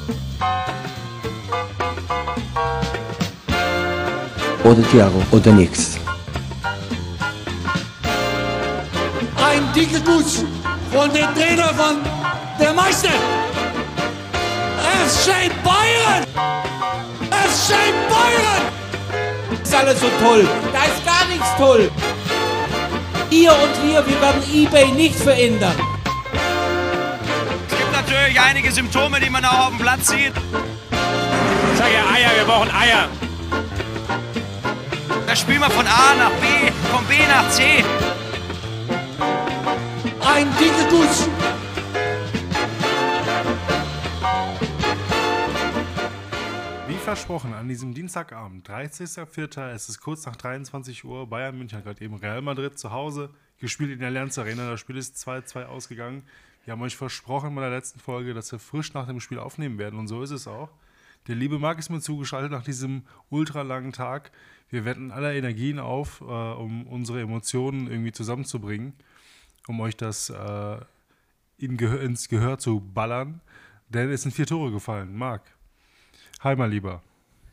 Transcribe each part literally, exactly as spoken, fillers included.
Oder Thiago oder nix. Ein dicker Guss von dem Trainer von der Meister. F C Bayern! F C Bayern! Das ist alles so toll. Da ist gar nichts toll. Ihr und wir, wir werden eBay nicht verändern. Es gibt natürlich einige Symptome, die man auch auf dem Platz sieht. Ich sage ja Eier, wir brauchen Eier. Da spielen wir von A nach B, von B nach C. Ein dicker Guss. Wie versprochen, an diesem Dienstagabend, dreißigster vierter Es ist kurz nach dreiundzwanzig Uhr. Bayern München hat gerade eben Real Madrid zu Hause gespielt in der Allianz Arena. Das Spiel ist zwei zwei ausgegangen. Wir haben euch versprochen bei der letzten Folge, dass wir frisch nach dem Spiel aufnehmen werden. Und so ist es auch. Der liebe Marc ist mir zugeschaltet nach diesem ultralangen Tag. Wir wenden aller Energien auf, äh, um unsere Emotionen irgendwie zusammenzubringen, um euch das äh, in Gehör, ins Gehör zu ballern. Denn es sind vier Tore gefallen. Marc, hi mal lieber.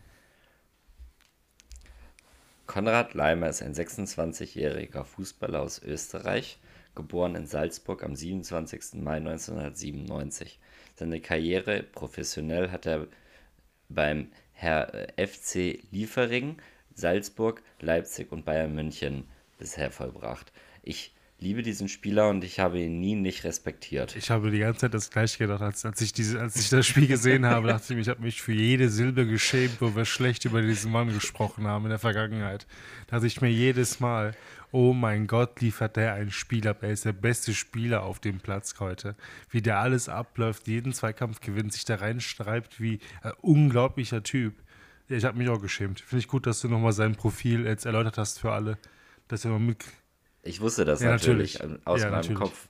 Konrad Laimer ist ein sechsundzwanzigjähriger Fußballer aus Österreich, geboren in Salzburg am siebenundzwanzigsten Mai neunzehnhundertsiebenundneunzig. Seine Karriere professionell hat er beim F C Liefering, Salzburg, Leipzig und Bayern München bisher vollbracht. Ich liebe diesen Spieler und ich habe ihn nie nicht respektiert. Ich habe die ganze Zeit das Gleiche gedacht, als, als, ich, diese, als ich das Spiel gesehen habe, dachte ich mir, ich habe mich für jede Silbe geschämt, wo wir schlecht über diesen Mann gesprochen haben in der Vergangenheit. Da dachte ich mir jedes Mal, oh mein Gott, liefert der einen Spiel ab. Er ist der beste Spieler auf dem Platz heute. Wie der alles abläuft, jeden Zweikampf gewinnt, sich da reinschreibt wie ein unglaublicher Typ. Ja, ich habe mich auch geschämt. Finde ich gut, dass du nochmal sein Profil jetzt erläutert hast für alle. Dass er noch mit... Ich wusste das Ja, natürlich, natürlich. aus Ja, meinem natürlich. Kopf.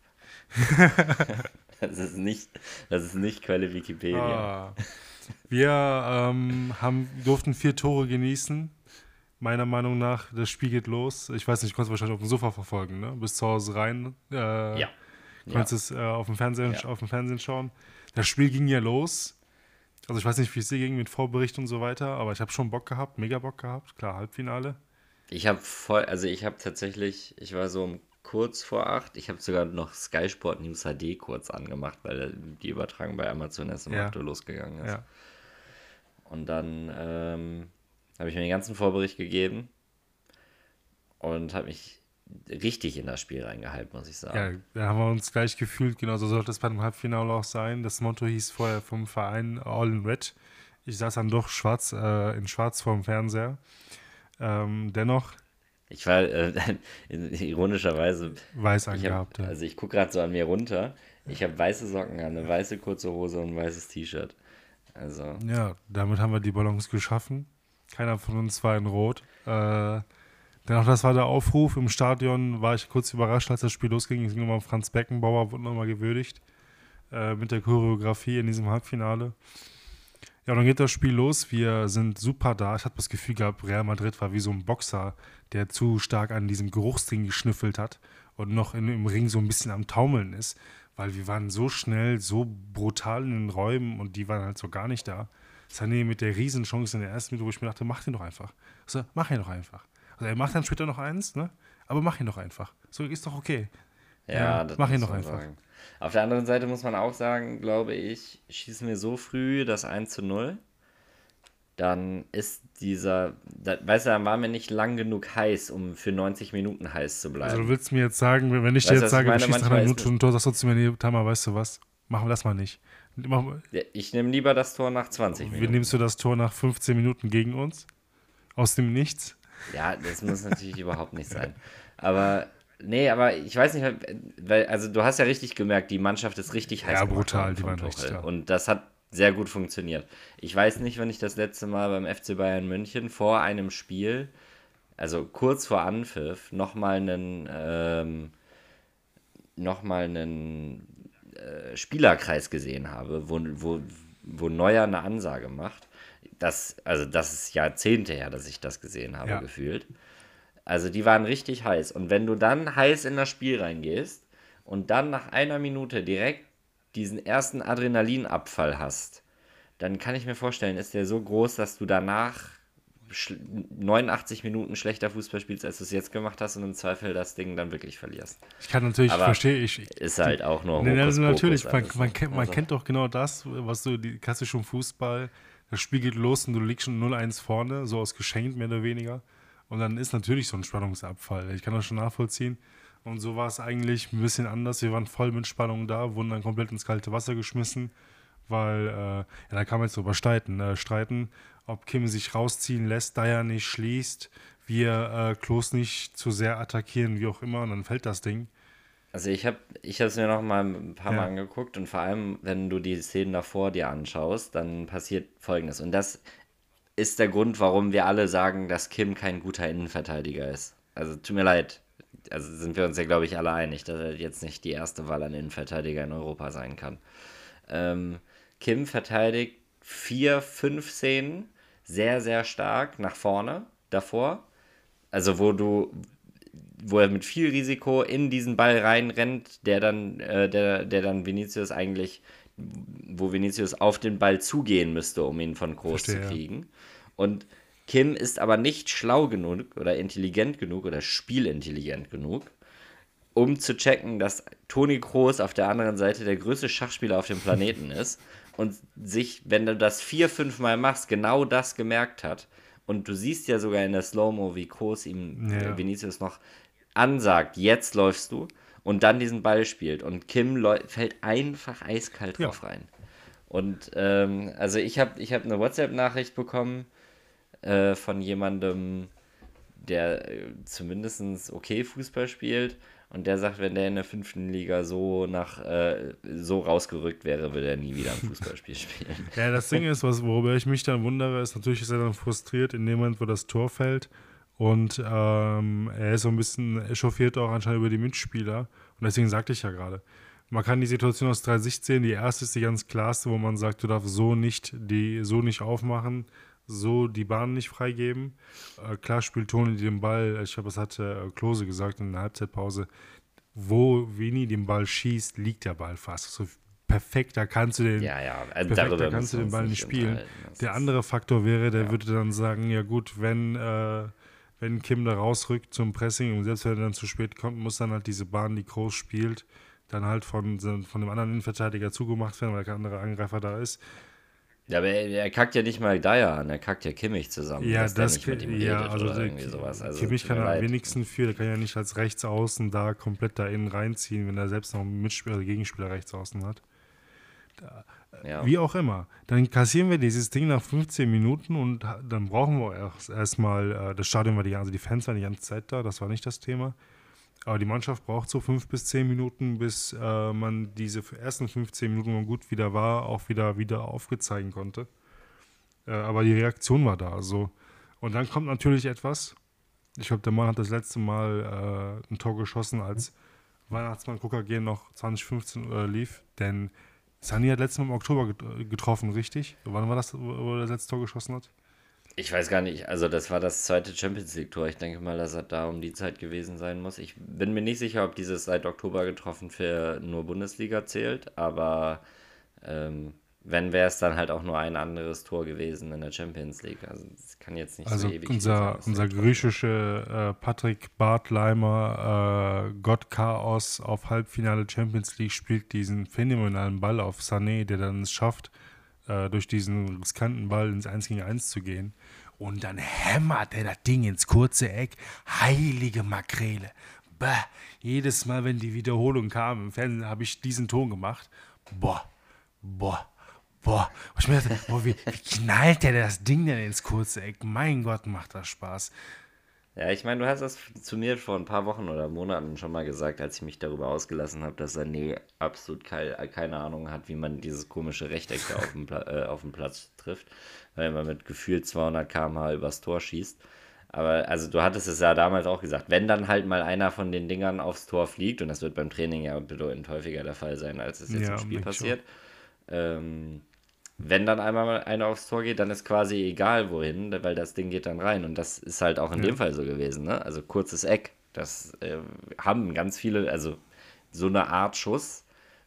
das, ist nicht, das ist nicht Quelle Wikipedia. Ah. Wir ähm, haben, durften vier Tore genießen. Meiner Meinung nach, das Spiel geht los. Ich weiß nicht, ich konnte es wahrscheinlich auf dem Sofa verfolgen, ne? Bis zu Hause rein. Äh, Ja. Konntest Ja. es äh, auf, dem Fernsehen, Ja. auf dem Fernsehen schauen. Das Spiel ging ja los. Also ich weiß nicht, wie es dir ging mit Vorbericht und so weiter, aber ich habe schon Bock gehabt, mega Bock gehabt. Klar, Halbfinale. Ich habe voll, also ich habe tatsächlich, ich war so um kurz vor acht, ich habe sogar noch Sky Sport News H D kurz angemacht, weil die Übertragung bei Amazon erst um Ja. acht Uhr losgegangen ist. Ja. Und dann ähm, habe ich mir den ganzen Vorbericht gegeben und habe mich richtig in das Spiel reingehypt, muss ich sagen. Ja, da haben wir uns gleich gefühlt, genau so sollte es beim Halbfinale auch sein. Das Motto hieß vorher vom Verein All in Red. Ich saß dann doch schwarz, äh, in schwarz vorm Fernseher. Ähm, dennoch Ich war äh, ironischerweise, weiß ich hab, angehabt. Ja. also ich gucke gerade so an mir runter, ich habe weiße Socken an, eine weiße kurze Hose und ein weißes T-Shirt. Also, ja, damit haben wir die Balance geschaffen. Keiner von uns war in Rot. Äh, dennoch, das war der Aufruf. Im Stadion war ich kurz überrascht, als das Spiel losging. Es ging nochmal um Franz Beckenbauer, wurde nochmal gewürdigt äh, mit der Choreografie in diesem Halbfinale. Ja, und dann geht das Spiel los. Wir sind super da. Ich hatte das Gefühl gehabt, Real Madrid war wie so ein Boxer, der zu stark an diesem Geruchsding geschnüffelt hat und noch in, im Ring so ein bisschen am Taumeln ist, weil wir waren so schnell, so brutal in den Räumen und die waren halt so gar nicht da. Sané mit der Riesenchance in der ersten Minute, wo ich mir dachte, mach den doch einfach. Also, mach ihn doch einfach. Also er macht dann später noch eins, ne? Aber mach ihn doch einfach. So ist doch okay. ja, Ja, das mach ihn muss doch man einfach. sagen. Auf der anderen Seite muss man auch sagen, glaube ich, schießen wir so früh das eins zu null, dann ist dieser, da, weißt du, dann waren wir nicht lang genug heiß, um für neunzig Minuten heiß zu bleiben. Also du willst mir jetzt sagen, wenn ich dir Weißt du, jetzt was ich sage, du meine? schießt nach Manchmal einer ist Minute und Tor, sagst du zu mir, nee, Tamar, weißt du was? Machen wir das mal nicht. Mach, Ja, ich nehme lieber das Tor nach zwanzig wie Minuten. nimmst du das Tor nach fünfzehn Minuten gegen uns? Aus dem Nichts? Ja, das muss natürlich überhaupt nicht sein. Aber, nee, aber ich weiß nicht, weil, also du hast ja richtig gemerkt, die Mannschaft ist richtig heiß Ja, gemacht brutal, worden die vom waren richtig Tuchel. da. Und das hat sehr gut funktioniert. Ich weiß nicht, wenn ich das letzte Mal beim F C Bayern München vor einem Spiel, also kurz vor Anpfiff, nochmal einen, ähm, noch mal einen äh, Spielerkreis gesehen habe, wo, wo, wo Neuer eine Ansage macht. Das, also das ist Jahrzehnte her, dass ich das gesehen habe, Ja. gefühlt. Also die waren richtig heiß. Und wenn du dann heiß in das Spiel reingehst und dann nach einer Minute direkt diesen ersten Adrenalinabfall hast, dann kann ich mir vorstellen, ist der so groß, dass du danach schl- neunundachtzig Minuten schlechter Fußball spielst, als du es jetzt gemacht hast und im Zweifel das Ding dann wirklich verlierst. Ich kann natürlich, Aber verstehe ich. Ist halt auch nur Nee, also Hokuspokus natürlich, man, alles, man, ne? kennt, man Also, kennt doch genau das, was du, die klassischen Fußball, das Spiel geht los und du liegst schon null eins vorne, so aus geschenkt mehr oder weniger. Und dann ist natürlich so ein Spannungsabfall. Ich kann das schon nachvollziehen. Und so war es eigentlich ein bisschen anders. Wir waren voll mit Spannung da, wurden dann komplett ins kalte Wasser geschmissen, weil, äh, ja, da kann man jetzt drüber streiten, äh, streiten, ob Kim sich rausziehen lässt, da er nicht schließt, wir äh, Klos nicht zu sehr attackieren, wie auch immer, und dann fällt das Ding. Also ich habe ich es mir noch mal ein paar Mal Ja. angeguckt und vor allem, wenn du die Szenen davor dir anschaust, dann passiert Folgendes. Und das ist der Grund, warum wir alle sagen, dass Kim kein guter Innenverteidiger ist. Also tut mir leid. Also sind wir uns ja, glaube ich, alle einig, dass er jetzt nicht die erste Wahl an Innenverteidiger in Europa sein kann. Ähm, Kim verteidigt vier, fünf Szenen sehr, sehr stark nach vorne davor. Also wo du, wo er mit viel Risiko in diesen Ball reinrennt, der dann, äh, der, der dann Vinicius eigentlich, wo Vinicius auf den Ball zugehen müsste, um ihn von Kroos Verstehe, zu ja. kriegen. Und Kim ist aber nicht schlau genug oder intelligent genug oder spielintelligent genug, um zu checken, dass Toni Kroos auf der anderen Seite der größte Schachspieler auf dem Planeten ist und sich, wenn du das vier, fünf Mal machst, genau das gemerkt hat. Und du siehst ja sogar in der Slow-Mo, wie Kroos ihm Ja. äh, Vinicius noch ansagt, jetzt läufst du, und dann diesen Ball spielt. Und Kim läu- fällt einfach eiskalt Ja. drauf rein. Und ähm, also ich habe ich hab eine WhatsApp-Nachricht bekommen äh, von jemandem, der äh, zumindest okay Fußball spielt, und der sagt, wenn der in der fünften Liga so nach äh, so rausgerückt wäre, würde er nie wieder ein Fußballspiel spielen. Ja, das Ding ist, was, worüber ich mich dann wundere, ist natürlich, ist er dann frustriert in dem Moment, wo das Tor fällt. Und ähm, er ist so ein bisschen echauffiert auch anscheinend über die Mitspieler. Und deswegen sagte ich ja gerade, man kann die Situation aus drei Sicht sehen. Die erste ist die ganz klarste, wo man sagt, du darfst so nicht, die, so nicht aufmachen, so die Bahn nicht freigeben. Äh, klar spielt Toni den Ball, ich glaube, das hat äh, Klose gesagt in der Halbzeitpause, wo Vini den Ball schießt, liegt der Ball fast. So perfekt, da kannst du den, Ja, ja, also perfekt, da darüber kannst du müssen wir den Ball uns nicht spielen. unterhalten. Das Der ist- andere Faktor wäre, der würde dann sagen, ja gut, wenn, äh, wenn Kim da rausrückt zum Pressing und selbst wenn er dann zu spät kommt, muss dann halt diese Bahn, die Kroos spielt, dann halt von, von dem anderen Innenverteidiger zugemacht werden, weil der andere Angreifer da ist. Ja, aber er, er kackt ja nicht mal Dyer an, er kackt ja Kimmich zusammen, Ja, dass der das nicht mit ihm ja, redet also oder der, irgendwie sowas. Also, Kimmich tut kann mir er am leid. wenigsten für, der kann ja nicht als Rechtsaußen da komplett da innen reinziehen, wenn er selbst noch einen Mitspieler, also Gegenspieler Rechtsaußen hat. Ja. Wie auch immer. Dann kassieren wir dieses Ding nach fünfzehn Minuten und ha- dann brauchen wir erst- erstmal, äh, das Stadion war die, also die Fans waren die ganze Zeit da, das war nicht das Thema. Aber die Mannschaft braucht so fünf bis zehn Minuten, bis äh, man diese ersten fünfzehn Minuten, wo man gut wieder war, auch wieder, wieder aufgezeigen konnte. Äh, aber die Reaktion war da. So. Und dann kommt natürlich etwas. Ich glaube, der Mann hat das letzte Mal äh, ein Tor geschossen, als Weihnachtsmann K G noch zwanzig fünfzehn äh, lief. Denn Sani hat letztes Mal im Oktober get- getroffen, richtig? Wann war das, wo er das letzte Tor geschossen hat? Ich weiß gar nicht, also das war das zweite Champions League-Tor. Ich denke mal, dass er da um die Zeit gewesen sein muss. Ich bin mir nicht sicher, ob dieses seit Oktober getroffen für nur Bundesliga zählt, aber ähm, wenn, wäre es dann halt auch nur ein anderes Tor gewesen in der Champions League. Also es kann jetzt nicht Also so ewig viel unser, sein, dass er unser getroffen griechischer äh, Patrick Bartleimer, äh, Gott Chaos auf Halbfinale Champions League, spielt diesen phänomenalen Ball auf Sané, der dann es schafft, äh, durch diesen riskanten Ball ins eins gegen eins zu gehen. Und dann hämmert er das Ding ins kurze Eck. Heilige Makrele. Bah. Jedes Mal, wenn die Wiederholung kam im Fernsehen, habe ich diesen Ton gemacht. Boah, boah. Boah, und ich mir dachte, boah, wie, wie knallt der das Ding denn ins kurze Eck? Mein Gott, macht das Spaß. Ja, ich meine, du hast das zu mir vor ein paar Wochen oder Monaten schon mal gesagt, als ich mich darüber ausgelassen habe, dass Sané absolut kei- keine Ahnung hat, wie man dieses komische Rechteck da auf dem, Pla- äh, auf dem Platz trifft, weil man mit gefühlt zweihundert Kilometer pro Stunde übers Tor schießt. Aber also du hattest es ja damals auch gesagt, wenn dann halt mal einer von den Dingern aufs Tor fliegt, und das wird beim Training ja bedeutend häufiger der Fall sein, als es jetzt Ja, im Spiel denke ich passiert, ähm, wenn dann einmal mal einer aufs Tor geht, dann ist quasi egal wohin, weil das Ding geht dann rein. Und das ist halt auch in dem Fall so gewesen, ne? Also kurzes Eck. Das äh, haben ganz viele, also so eine Art Schuss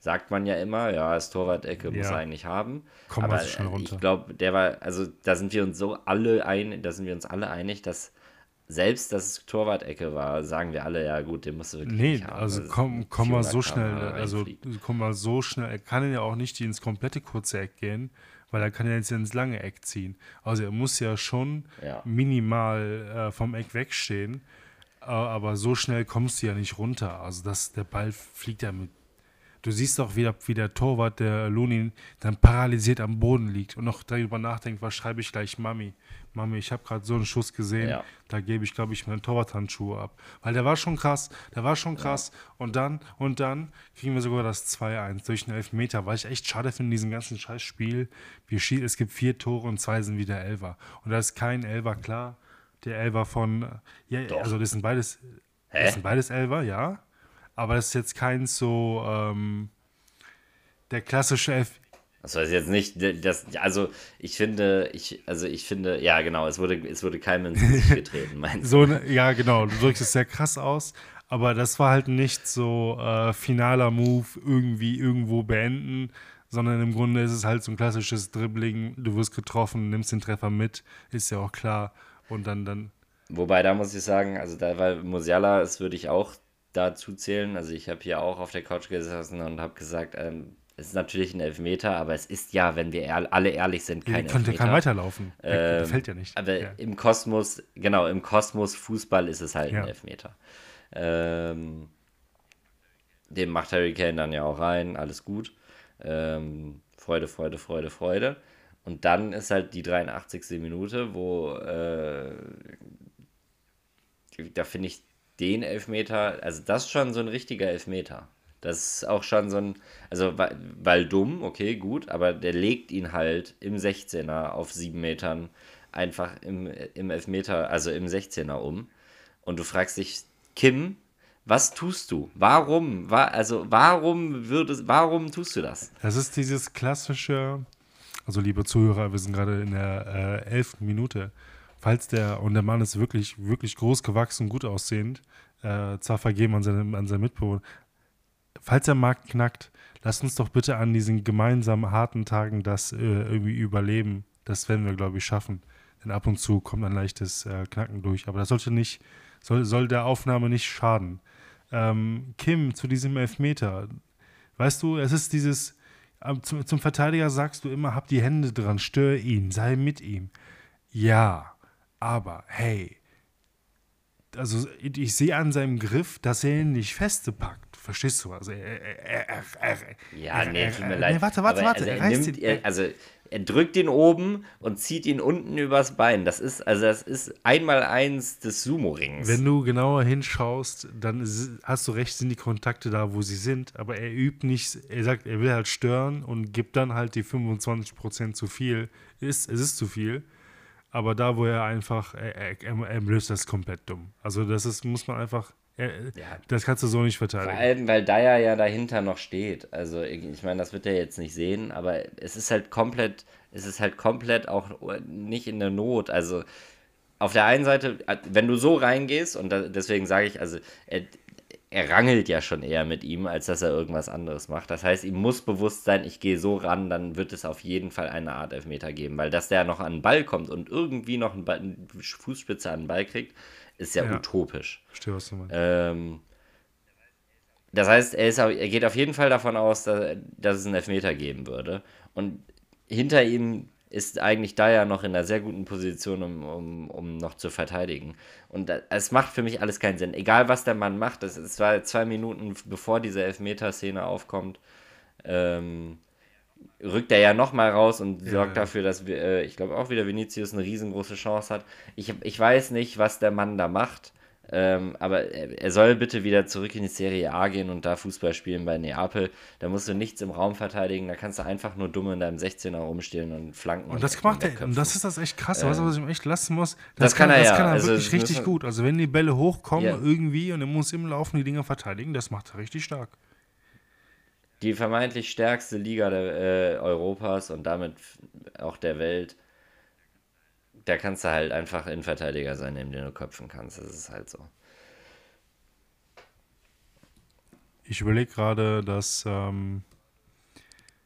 sagt man ja immer, ja, das Torwart-Ecke muss Ja. er eigentlich haben. Komm aber mal so schnell runter. ich glaube, der war, also da sind wir uns so alle ein, da sind wir uns alle einig, dass selbst, dass es Torwart-Ecke war, sagen wir alle, ja gut, den musst du wirklich Nee, nicht haben. also weil es komm, komm mal so vierhundert schnell, Kilometer also reinfliegt. komm mal so schnell, er kann ja auch nicht ins komplette kurze Eck gehen, weil er kann ja jetzt ins lange Eck ziehen. Also er muss ja schon Ja. minimal äh, vom Eck wegstehen, äh, aber so schnell kommst du ja nicht runter. Also das, der Ball fliegt ja mit. Du siehst auch wieder, wie der Torwart, der Lunin, dann paralysiert am Boden liegt und noch darüber nachdenkt, was schreibe ich gleich Mami. Mami, ich habe gerade so einen Schuss gesehen, Ja. da gebe ich, glaube ich, meinen Torwarthandschuhe ab. Weil der war schon krass, der war schon krass. Und dann, und dann kriegen wir sogar das zwei eins durch einen Elfmeter, weil ich echt schade finde in diesem ganzen Scheißspiel. Wir schie- es gibt vier Tore und zwei sind wieder Elfer. Und da ist kein Elfer, klar. Der Elfer von, ja, Doch. also das sind beides, Hä? das sind beides Elfer, ja. Aber das ist jetzt kein so, ähm, der klassische Elf. Das weiß ich jetzt nicht, das, also ich finde, ich, also ich finde, ja genau, es wurde, es wurde keinem ins Gesicht getreten, meinst du? So, ne- ja, genau, du drückst es sehr krass aus, aber das war halt nicht so äh, finaler Move, irgendwie irgendwo beenden, sondern im Grunde ist es halt so ein klassisches Dribbling, du wirst getroffen, nimmst den Treffer mit, ist ja auch klar. Und dann, dann, Wobei, da muss ich sagen, also da war Musiala, das würde ich auch dazu zählen. Also ich habe hier auch auf der Couch gesessen und habe gesagt, ähm, es ist natürlich ein Elfmeter, aber es ist ja, wenn wir ehr- alle ehrlich sind, kein könnte Elfmeter. kann weiterlaufen. Der, der Ähm, fällt ja nicht. Aber ja. im Kosmos, genau, im Kosmos Fußball ist es halt Ja. ein Elfmeter. Ähm, den macht Harry Kane dann ja auch rein, alles gut. Ähm, Freude, Freude, Freude, Freude. Und dann ist halt die dreiundachtzigste Minute, wo äh, da finde ich den Elfmeter, also das ist schon so ein richtiger Elfmeter. Das ist auch schon so ein, also weil, weil dumm, okay, gut, aber der legt ihn halt im sechzehner auf sieben Metern einfach im, im Elfmeter, also im sechzehner um. Und du fragst dich, Kim, was tust du? Warum? Wa- Also warum würdest, warum tust du das? Das ist dieses klassische, also liebe Zuhörer, wir sind gerade in der äh, elften Minute. Falls der, und der Mann ist wirklich, wirklich groß gewachsen, gut aussehend, äh, zwar vergeben an seine, an seine Mitbewohner. Falls der Markt knackt, lasst uns doch bitte an diesen gemeinsamen harten Tagen das äh, irgendwie überleben. Das werden wir, glaube ich, schaffen. Denn ab und zu kommt ein leichtes äh, Knacken durch. Aber das sollte nicht, soll, soll der Aufnahme nicht schaden. Ähm, Kim, zu diesem Elfmeter. Weißt du, es ist dieses, äh, zum, zum Verteidiger sagst du immer, hab die Hände dran, stör ihn, sei mit ihm. Ja, aber hey, also ich, ich sehe an seinem Griff, dass er ihn nicht feste packt. Verstehst du? Also er, er, er, er, er, Ja, er, nee, er, tut mir er, leid. Nee, warte, warte, Aber warte. Also er er, reißt nimmt, ihn, er, also er drückt ihn oben und zieht ihn unten übers Bein. Das ist, also das ist einmal eins des Sumo-Rings. Wenn du genauer hinschaust, dann ist, hast du recht, sind die Kontakte da, wo sie sind. Aber er übt nicht, er sagt, er will halt stören und gibt dann halt die fünfundzwanzig Prozent zu viel. Ist, es ist zu viel. Aber da, wo er einfach, er, er, er löst das komplett dumm. Also das ist, muss man einfach, er, Ja. das kannst du so nicht Vor verteidigen. allem, weil Dyer ja dahinter noch steht. Also ich, ich meine, das wird er jetzt nicht sehen, aber es ist halt komplett, es ist halt komplett auch nicht in der Not. Also auf der einen Seite, wenn du so reingehst, und da, deswegen sage ich, also er, er rangelt ja schon eher mit ihm, als dass er irgendwas anderes macht. Das heißt, ihm muss bewusst sein, ich gehe so ran, dann wird es auf jeden Fall eine Art Elfmeter geben. Weil dass der noch an den Ball kommt und irgendwie noch einen Ball, eine Fußspitze an den Ball kriegt, ist ja, Ja. utopisch. Verstehe, was du meinst. Ähm, das heißt, er, ist, au- er geht auf jeden Fall davon aus, dass, dass es einen Elfmeter geben würde. Und hinter ihm ist eigentlich Dyer noch in einer sehr guten Position, um, um, um noch zu verteidigen. Und da- es macht für mich alles keinen Sinn. Egal, was der Mann macht, das, es war zwei Minuten, bevor diese Elfmeter-Szene aufkommt, ähm, rückt er ja nochmal raus und Ja, sorgt ja. dafür, dass wir, äh, ich glaube auch wieder Vinicius eine riesengroße Chance hat. Ich, ich weiß nicht, was der Mann da macht, ähm, aber er, er soll bitte wieder zurück in die Serie A gehen und da Fußball spielen bei Neapel. Da musst du nichts im Raum verteidigen, da kannst du einfach nur dumm in deinem sechzehner rumstehen und flanken. Und das macht er, und das ist das echt krass, was, was ich ihm echt lassen muss. das kann er das ja. kann er Also, wirklich das richtig müssen- gut. Also wenn die Bälle hochkommen Ja. irgendwie und er muss im Laufen die Dinger verteidigen, das macht er richtig stark. Die vermeintlich stärkste Liga der, äh, Europas und damit f- auch der Welt, da kannst du halt einfach Innenverteidiger sein, neben den du köpfen kannst. Das ist halt so. Ich überlege gerade, dass ähm,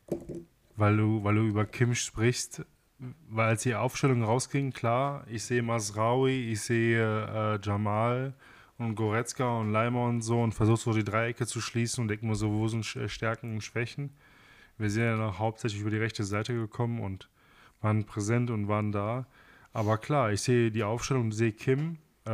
weil du, weil du über Kim sprichst, weil als die Aufstellung rausging, klar, ich sehe Masraoui, ich sehe äh, Jamal und Goretzka und Leimer und so und versuche so die Dreiecke zu schließen und denke mir so, wo sind Stärken und Schwächen. Wir sind ja noch hauptsächlich über die rechte Seite gekommen und waren präsent und waren da. Aber klar, ich sehe die Aufstellung und sehe Kim, äh,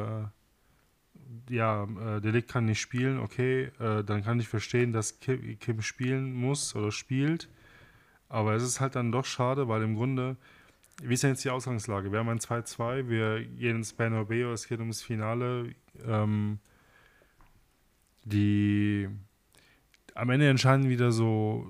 ja, äh, De Ligt kann nicht spielen, okay, äh, dann kann ich verstehen, dass Kim, Kim spielen muss oder spielt. Aber es ist halt dann doch schade, weil im Grunde, wie ist denn jetzt die Ausgangslage? Wir haben ein zwei zwei, wir gehen ins Bernabeu, es geht ums Finale. Ähm, die am Ende entscheiden wieder so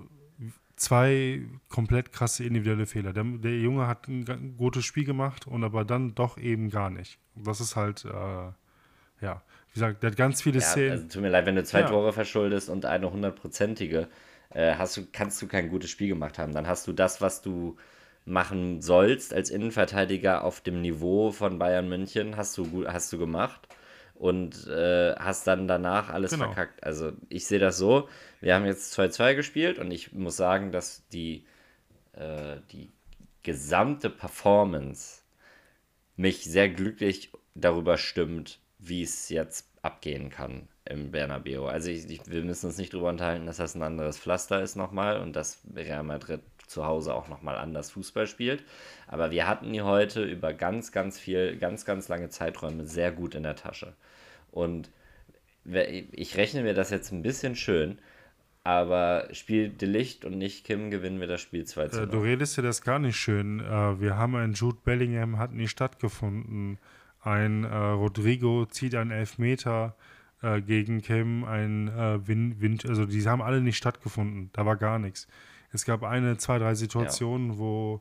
zwei komplett krasse individuelle Fehler. Der, der Junge hat ein, ein gutes Spiel gemacht und aber dann doch eben gar nicht. Das ist halt, äh, ja, wie gesagt, der hat ganz viele Ja, Szenen. also tut mir leid, wenn du zwei Ja. Tore verschuldest und eine hundertprozentige, äh, hast du, kannst du kein gutes Spiel gemacht haben. Dann hast du das, was du machen sollst als Innenverteidiger auf dem Niveau von Bayern München, hast du gut, hast du gemacht und äh, hast dann danach alles Genau. verkackt. Also ich sehe das so, wir haben jetzt zwei zwei gespielt und ich muss sagen, dass die, äh, die gesamte Performance mich sehr glücklich darüber stimmt, wie es jetzt abgehen kann im Bernabeu. Also ich, ich, wir müssen uns nicht darüber unterhalten, dass das ein anderes Pflaster ist nochmal und dass Real Madrid zu Hause auch nochmal anders Fußball spielt. Aber wir hatten die heute über ganz, ganz viel, ganz, ganz lange Zeiträume sehr gut in der Tasche. Und ich rechne mir das jetzt ein bisschen schön, aber spielt De Ligt und nicht Kim, gewinnen wir das Spiel zwei zu Äh, du null. redest dir das gar nicht schön. Äh, wir haben einen Jude Bellingham, hat nie stattgefunden. Ein äh, Rodrigo zieht einen Elfmeter äh, gegen Kim, ein äh, Win, Win, also die haben alle nicht stattgefunden. Da war gar nichts. Es gab eine, zwei, drei Situationen, wo,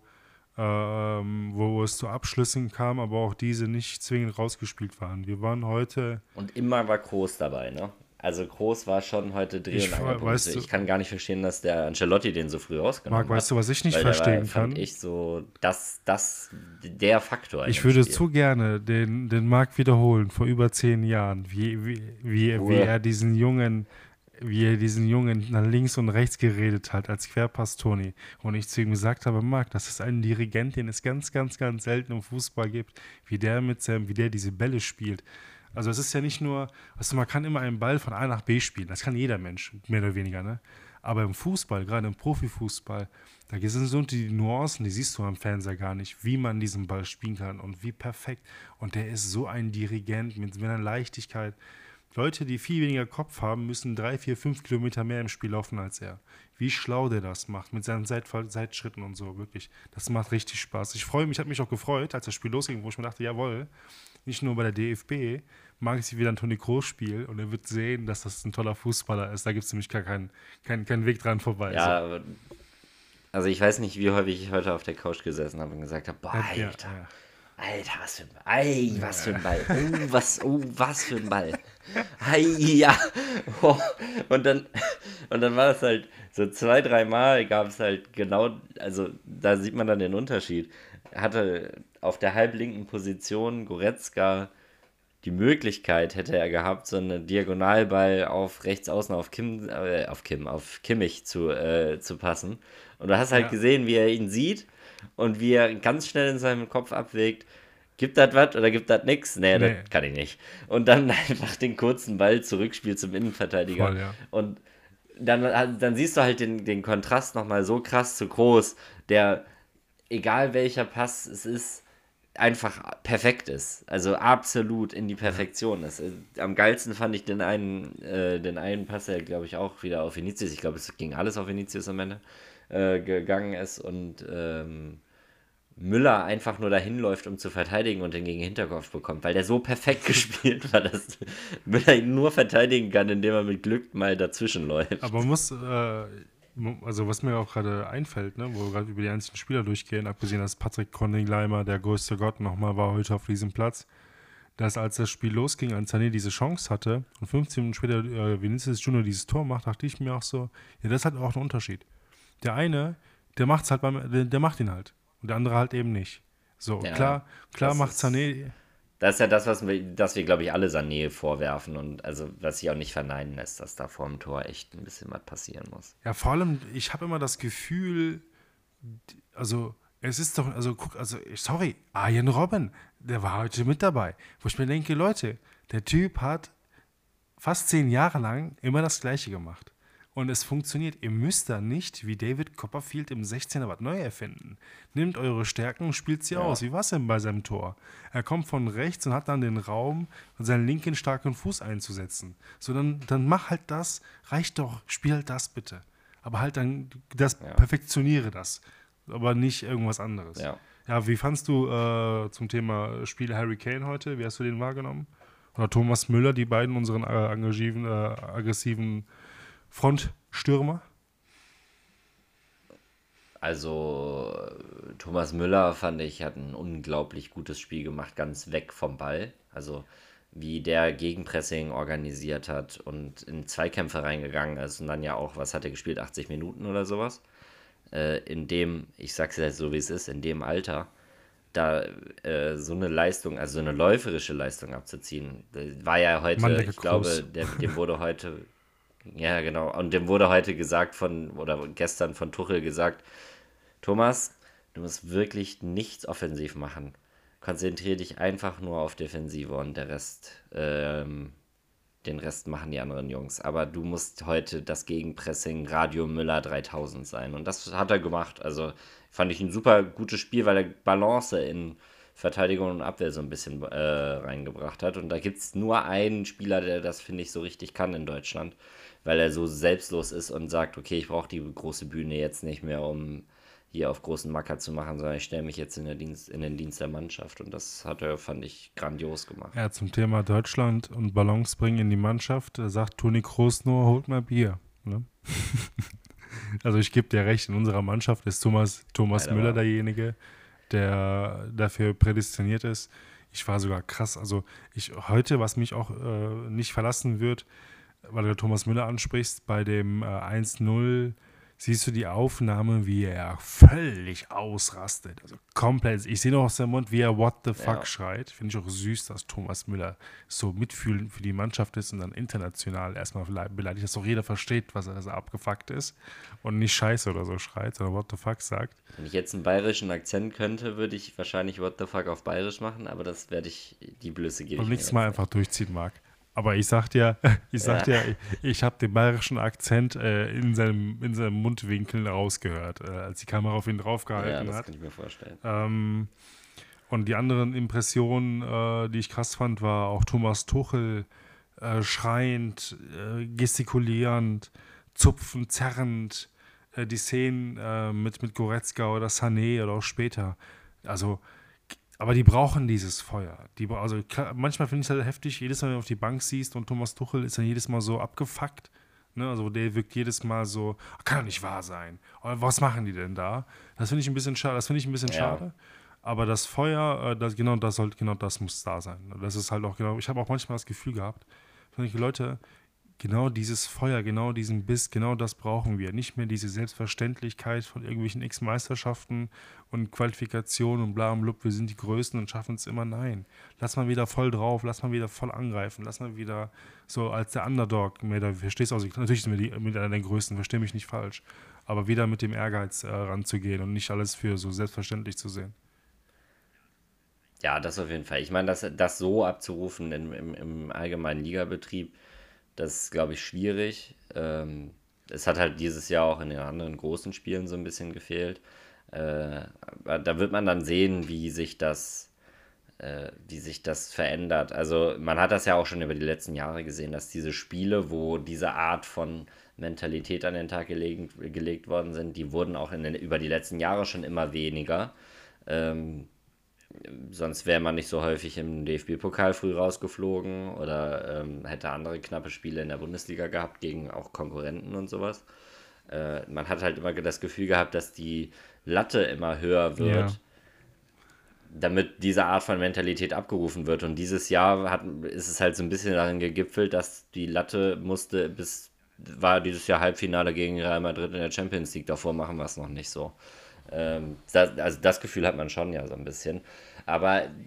ähm, wo es zu Abschlüssen kam, aber auch diese nicht zwingend rausgespielt waren. Wir waren heute, Und immer war Kroos dabei, ne? Also Kroos war schon heute Dreh- Ich und fra- Angelpunkt. weißt du- Ich kann gar nicht verstehen, dass der Ancelotti den so früh rausgenommen Marc, hat. weißt du, was ich nicht weil der verstehen war, fand kann? ich so, das, das, der Faktor in Ich dem würde Spiel. zu gerne den, den Marc wiederholen, vor über zehn Jahren, wie, wie, wie, wie Ruhe. er diesen Jungen, wie er diesen Jungen nach links und rechts geredet hat, als Querpass Toni. Und ich zu ihm gesagt habe, Marc, das ist ein Dirigent, den es ganz, ganz, ganz selten im Fußball gibt, wie der mit seinem, wie der diese Bälle spielt. Also es ist ja nicht nur, also man kann immer einen Ball von A nach B spielen, das kann jeder Mensch, mehr oder weniger, ne? Aber im Fußball, gerade im Profifußball, da sind so die Nuancen, die siehst du am Fernseher gar nicht, wie man diesen Ball spielen kann und wie perfekt. Und der ist so ein Dirigent mit so einer Leichtigkeit. Leute, die viel weniger Kopf haben, müssen drei, vier, fünf Kilometer mehr im Spiel laufen als er. Wie schlau der das macht, mit seinen Seitfall- Seitschritten und so, wirklich. Das macht richtig Spaß. Ich freue mich, ich habe mich auch gefreut, als das Spiel losging, wo ich mir dachte, jawohl, nicht nur bei der D F B mag ich wieder ein Toni Kroos-Spiel und er wird sehen, dass das ein toller Fußballer ist. Da gibt es nämlich gar keinen kein, kein Weg dran vorbei. Ja, aber, also ich weiß nicht, wie häufig ich heute auf der Couch gesessen habe und gesagt habe, boah, So. Ja, Alter, ja. Alter, was für ein Ball, ey, was für ein Ball, oh, was, oh, was für ein Ball, ei, ja, oh. und dann, und dann war es halt, so zwei, dreimal gab es halt genau, also da sieht man dann den Unterschied, hatte auf der halblinken Position Goretzka die Möglichkeit, hätte er gehabt, so einen Diagonalball auf rechts außen auf Kim, äh, auf Kim, auf Kimmich zu, äh, zu passen. Und du hast halt Ja. gesehen, wie er ihn sieht und wie er ganz schnell in seinem Kopf abwägt, gibt das was oder gibt das nix? Nee, Nee. das kann ich nicht. Und dann einfach den kurzen Ball zurückspielt zum Innenverteidiger. Voll, ja. Und dann, dann siehst du halt den, den Kontrast nochmal so krass zu Kroos, der, egal welcher Pass es ist, einfach perfekt ist. Also absolut in die Perfektion ist. Am geilsten fand ich den einen, äh, den einen Pass, der glaube ich auch wieder auf Vinicius, ich glaube es ging alles auf Vinicius am Ende, äh, gegangen ist und ähm, Müller einfach nur dahin läuft, um zu verteidigen und den gegen den Hinterkopf bekommt, weil der so perfekt gespielt war, dass Müller ihn nur verteidigen kann, indem er mit Glück mal dazwischen läuft. Aber man muss, äh, also was mir auch gerade einfällt, ne, wo wir gerade über die einzelnen Spieler durchgehen, abgesehen, dass Patrick Konning-Leimer, der größte Gott, nochmal war heute auf diesem Platz, dass als das Spiel losging, als Sané diese Chance hatte und fünfzehn Minuten später äh, Vinicius Junior dieses Tor macht, dachte ich mir auch so, ja, das hat auch einen Unterschied. Der eine, der macht's halt beim, der, der macht ihn halt und der andere halt eben nicht. So, Ja, klar, klar das macht ist- Sané, Das ist ja das, was wir, das wir glaube ich, alle Sané vorwerfen und also was sich auch nicht verneinen lässt, dass da vor dem Tor echt ein bisschen was passieren muss. Ja, vor allem, ich habe immer das Gefühl, also es ist doch, also guck, also sorry, Arjen Robben, der war heute mit dabei, wo ich mir denke, Leute, der Typ hat fast zehn Jahre lang immer das Gleiche gemacht. Und es funktioniert. Ihr müsst da nicht wie David Copperfield im sechzehner was neu erfinden. Nehmt eure Stärken und spielt sie ja. aus. Wie war es denn bei seinem Tor? Er kommt von rechts und hat dann den Raum, seinen linken starken Fuß einzusetzen. So, dann, dann mach halt das. Reicht doch. Spiel halt das bitte. Aber halt dann, das ja. perfektioniere das. Aber nicht irgendwas anderes. Ja, ja wie fandst du äh, zum Thema Spiel Harry Kane heute? Wie hast du den wahrgenommen? Oder Thomas Müller, die beiden, unseren äh, engagiven, äh, aggressiven Frontstürmer? Also Thomas Müller, fand ich, hat ein unglaublich gutes Spiel gemacht, ganz weg vom Ball. Also wie der Gegenpressing organisiert hat und in Zweikämpfe reingegangen ist und dann ja auch, was hat er gespielt, achtzig Minuten oder sowas? Äh, in dem, ich sag's jetzt so wie es ist, in dem Alter, da äh, so eine Leistung, also so eine läuferische Leistung abzuziehen, war ja heute, Mann, ich glaube, der, dem wurde heute... Ja, genau. Und dem wurde heute gesagt von, oder gestern von Tuchel gesagt, Thomas, du musst wirklich nichts offensiv machen. Konzentriere dich einfach nur auf Defensive und der Rest, ähm, den Rest machen die anderen Jungs. Aber du musst heute das Gegenpressing Radio Müller dreitausend sein. Und das hat er gemacht. Also fand ich ein super gutes Spiel, weil er Balance in Verteidigung und Abwehr so ein bisschen äh, reingebracht hat. Und da gibt es nur einen Spieler, der das, finde ich, so richtig kann in Deutschland, weil er so selbstlos ist und sagt, okay, ich brauche die große Bühne jetzt nicht mehr, um hier auf großen Macker zu machen, sondern ich stelle mich jetzt in, der Dienst, in den Dienst der Mannschaft. Und das hat er, fand ich, grandios gemacht. Ja, zum Thema Deutschland und Balance bringen in die Mannschaft, sagt Toni Kroos nur, holt mal Bier. Ne? Also ich gebe dir recht, in unserer Mannschaft ist Thomas, Thomas Müller derjenige, der dafür prädestiniert ist. Ich war sogar krass, also ich heute, was mich auch äh, nicht verlassen wird, weil du Thomas Müller ansprichst, bei dem äh, eins null siehst du die Aufnahme, wie er völlig ausrastet. Also komplett. Ich sehe noch aus seinem Mund, wie er What the fuck ja. schreit. Finde ich auch süß, dass Thomas Müller so mitfühlend für die Mannschaft ist und dann international erstmal beleidigt, dass auch jeder versteht, was er so abgefuckt ist und nicht Scheiße oder so schreit, sondern What the fuck sagt. Wenn ich jetzt einen bayerischen Akzent könnte, würde ich wahrscheinlich What the fuck auf bayerisch machen, aber das werde ich, die Blöße gebe ich mir nächstes jetzt Mal nicht. einfach durchziehen mag. Aber ich sag dir, ich sag ja. dir, ich, ich habe den bayerischen Akzent äh, in, seinem, in seinem Mundwinkel rausgehört, äh, als die Kamera auf ihn draufgehalten hat. Ja, das hat. kann ich mir vorstellen. Ähm, und die anderen Impressionen, äh, die ich krass fand, war auch Thomas Tuchel äh, schreiend, äh, gestikulierend, zupfend, zerrend, äh, die Szenen äh, mit, mit Goretzka oder Sané oder auch später. Also aber die brauchen dieses Feuer. Die, also klar, manchmal finde ich es halt heftig, jedes Mal, wenn du auf die Bank siehst und Thomas Tuchel ist dann jedes Mal so abgefuckt. Ne? Also der wirkt jedes Mal so, kann doch nicht wahr sein. Oder was machen die denn da? Das finde ich ein bisschen schade. Das finde ich ein bisschen ja. schade. Aber das Feuer, äh, das, genau, das soll, genau das muss da sein. Das ist halt auch genau, ich habe auch manchmal das Gefühl gehabt, Leute, genau dieses Feuer, genau diesen Biss, genau das brauchen wir. Nicht mehr diese Selbstverständlichkeit von irgendwelchen X-Meisterschaften und Qualifikationen und bla und blub, wir sind die Größten und schaffen es immer. Nein. Lass mal wieder voll drauf, lass mal wieder voll angreifen, lass mal wieder so als der Underdog, mehr da, verstehst du, also natürlich sind wir die, mit einer der Größten, versteh mich nicht falsch, aber wieder mit dem Ehrgeiz äh, ranzugehen und nicht alles für so selbstverständlich zu sehen. Ja, das auf jeden Fall. Ich meine, das, das so abzurufen im, im, im allgemeinen Ligabetrieb, das ist, glaube ich, schwierig. Ähm, es hat halt dieses Jahr auch in den anderen großen Spielen so ein bisschen gefehlt. Äh, da wird man dann sehen, wie sich das, äh, wie sich das verändert. Also man hat das ja auch schon über die letzten Jahre gesehen, dass diese Spiele, wo diese Art von Mentalität an den Tag gelegt, gelegt worden sind, die wurden auch in den, über die letzten Jahre schon immer weniger. Ähm, Sonst wäre man nicht so häufig im D F B-Pokal früh rausgeflogen oder ähm, hätte andere knappe Spiele in der Bundesliga gehabt gegen auch Konkurrenten und sowas. Äh, man hat halt immer das Gefühl gehabt, dass die Latte immer höher wird, ja. damit diese Art von Mentalität abgerufen wird. Und dieses Jahr hat, ist es halt so ein bisschen darin gegipfelt, dass die Latte musste bis, war dieses Jahr Halbfinale gegen Real Madrid in der Champions League, davor machen wir es noch nicht so. Ähm, das, also das Gefühl hat man schon ja so ein bisschen. Aber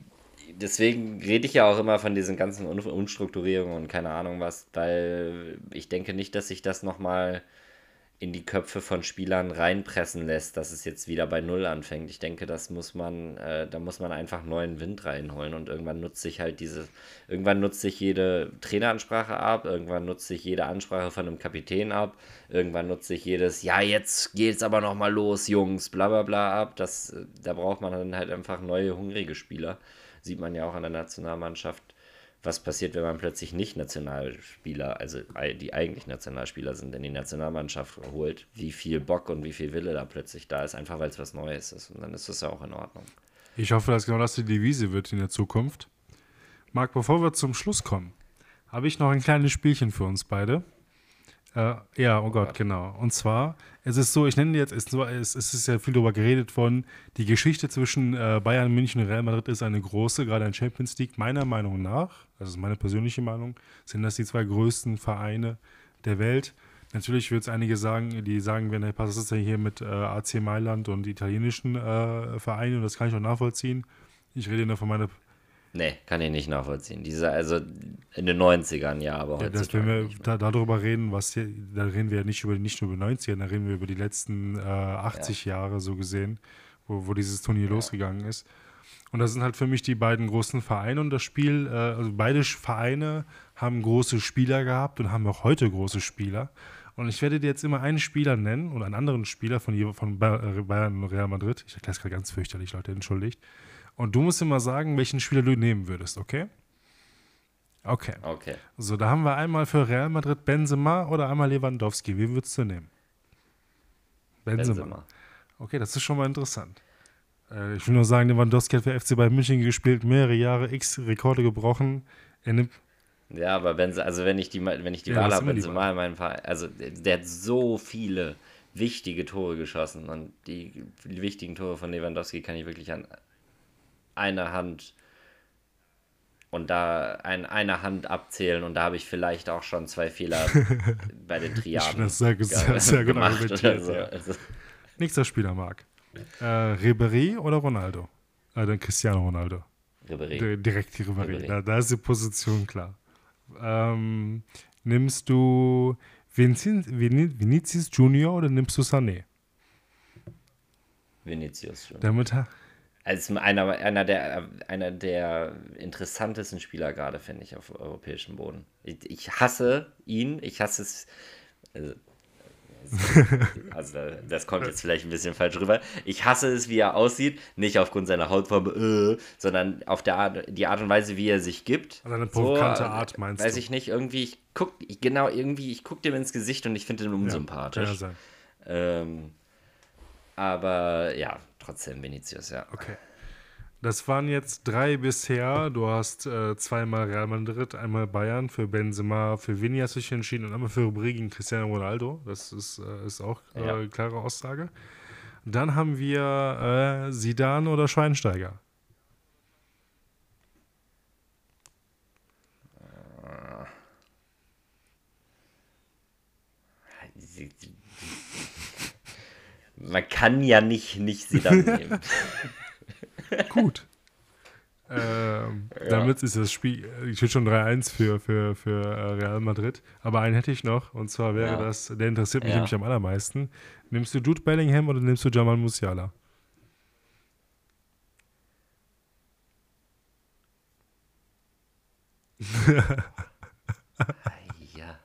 deswegen rede ich ja auch immer von diesen ganzen Un Umstrukturierungen und keine Ahnung was, weil ich denke nicht, dass sich das nochmal in die Köpfe von Spielern reinpressen lässt, dass es jetzt wieder bei Null anfängt. Ich denke, das muss man, äh, da muss man einfach neuen Wind reinholen und irgendwann nutzt sich halt diese, irgendwann nutzt sich jede Traineransprache ab, irgendwann nutzt sich jede Ansprache von einem Kapitän ab, irgendwann nutzt sich jedes, ja, jetzt geht's aber nochmal los, Jungs, bla bla bla ab. Das, da braucht man dann halt einfach neue, hungrige Spieler. Sieht man ja auch an der Nationalmannschaft, was passiert, wenn man plötzlich nicht Nationalspieler, also die eigentlich Nationalspieler sind, in die Nationalmannschaft holt, wie viel Bock und wie viel Wille da plötzlich da ist, einfach weil es was Neues ist. Und dann ist das ja auch in Ordnung. Ich hoffe, dass genau das die Devise wird in der Zukunft. Marc, bevor wir zum Schluss kommen, habe ich noch ein kleines Spielchen für uns beide. Äh, ja, oh, oh Gott, Gott, genau. Und zwar, es ist so, ich nenne jetzt, es, es, es ist ja viel darüber geredet von, die Geschichte zwischen äh, Bayern München und Real Madrid ist eine große, gerade in Champions League. Meiner Meinung nach, das ist meine persönliche Meinung, sind das die zwei größten Vereine der Welt. Natürlich wird es einige sagen, die sagen, wenn was ist denn hier mit äh, A C Mailand und italienischen äh, Vereinen, und das kann ich auch nachvollziehen. Ich rede nur von meiner. Nee, kann ich nicht nachvollziehen. Diese, also in den neunzigern, ja, aber ja, das, wenn wir da, darüber reden, was hier, da reden wir ja nicht über nicht nur über neunziger, da reden wir über die letzten äh, achtzig ja. Jahre so gesehen, wo, wo dieses Turnier ja. losgegangen ist. Und das sind halt für mich die beiden großen Vereine und das Spiel, äh, also beide Vereine haben große Spieler gehabt und haben auch heute große Spieler. Und ich werde dir jetzt immer einen Spieler nennen und einen anderen Spieler von, von Bayern und Real Madrid. Ich erkläre es gerade ganz fürchterlich, Leute, entschuldigt. Und du musst immer sagen, welchen Spieler du nehmen würdest, okay? Okay. Okay. So, da haben wir einmal für Real Madrid Benzema oder einmal Lewandowski. Wen würdest du nehmen? Benzema. Benzema. Okay, das ist schon mal interessant. Äh, ich will nur sagen, Lewandowski hat für F C Bayern München gespielt, mehrere Jahre, x Rekorde gebrochen. Er nimmt ja, aber Benzema, also wenn ich die, wenn ich die ja, Wahl habe, Benzema in meinem Fall, also der hat so viele wichtige Tore geschossen und die, die wichtigen Tore von Lewandowski kann ich wirklich an einer Hand und da an einer Hand abzählen und da habe ich vielleicht auch schon zwei Fehler bei den Triaden das sehr, sehr, sehr gut argumentiert. So. Ja. Also. Nächster Spieler, Marc. Äh, Ribéry oder Ronaldo? Äh, dann Cristiano Ronaldo. Ribéry. Direkt die Ribéry. Ribéry. Da, da ist die Position klar. Ähm, nimmst du Vincin, Vin, Vinicius Junior oder nimmst du Sané? Vinicius Junior. Damit Also einer, einer, der, einer der interessantesten Spieler gerade, finde ich, auf europäischem Boden. Ich, ich hasse ihn, ich hasse es, also, also das kommt jetzt vielleicht ein bisschen falsch rüber. Ich hasse es, wie er aussieht, nicht aufgrund seiner Hautfarbe, äh, sondern auf der Art, die Art und Weise, wie er sich gibt. Also eine provokante so, Art, meinst weiß du? Weiß ich nicht, irgendwie, ich guck, ich, genau, irgendwie, ich gucke dem ins Gesicht und ich finde ihn unsympathisch. Ja, kann ja sein. Ähm, aber ja, trotzdem Vinicius, ja. Okay. Das waren jetzt drei bisher. Du hast äh, zweimal Real Madrid, einmal Bayern, für Benzema, für Vini hast du dich entschieden und einmal für Ribéry gegen Cristiano Ronaldo. Das ist, äh, ist auch äh, ja. eine klare Aussage. Dann haben wir äh, Zidane oder Schweinsteiger. Man kann ja nicht, nicht Zidane nehmen. Gut. Ähm, ja. Damit ist das Spiel, ich will schon drei eins für, für, für Real Madrid, aber einen hätte ich noch, und zwar wäre ja. das, der interessiert mich ja. nämlich am allermeisten. Nimmst du Jude Bellingham oder nimmst du Jamal Musiala? ja.